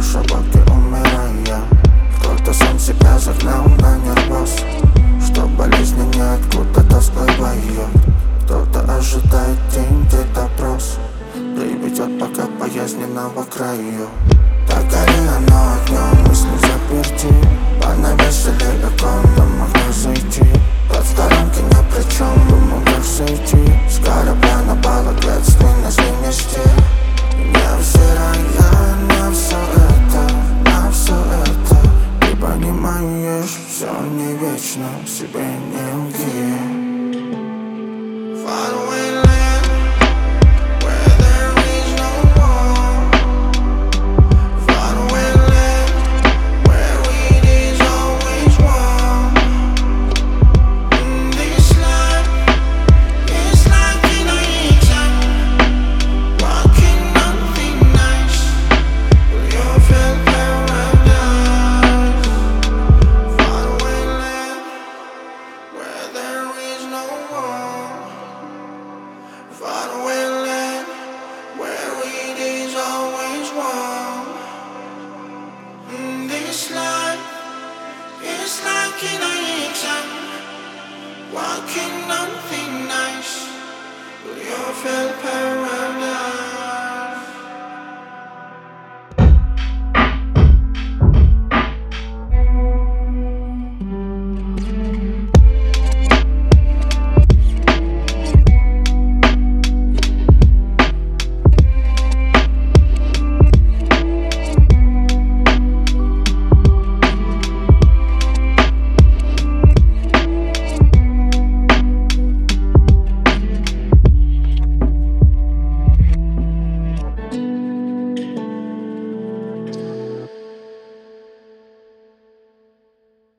шабаке умирая. Кто-то сам себя загнал на нервоз, что болезни ниоткуда-то всплывают. Кто-то ожидает день, где допрос, да и ведет пока боязненного краю. Так гори оно огнем, мысли заперти, понавешали окон, да могу зайти. Под сторонки ни при чем, думал как сойти с корабля на бал, ответственность не нести. Невзирая на все это, на все это, ты понимаешь, все не вечно, себе не лги. Far away land, where there is no war. Far away land, where weed is always warm. This life is like an exam, walking on thin ice. Will you feel paradise? Far away land, where there is no war. Far away land, where weed is always warm. This life is like an exam, walking on thin ice. Will you feel paradise?